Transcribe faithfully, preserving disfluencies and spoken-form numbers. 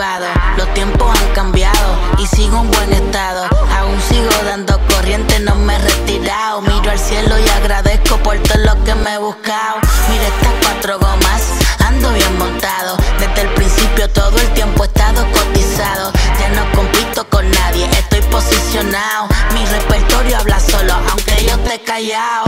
activado. Los tiempos han cambiado y sigo en buen estado. Aún sigo dando corriente, no me he retirado. Miro al cielo y agradezco por todo lo que me he buscado. Mira estas cuatro gomas, ando bien montado. Desde el principio todo el tiempo he estado cotizado. Ya no compito con nadie, estoy posicionado. Mi repertorio habla solo, aunque yo esté callado.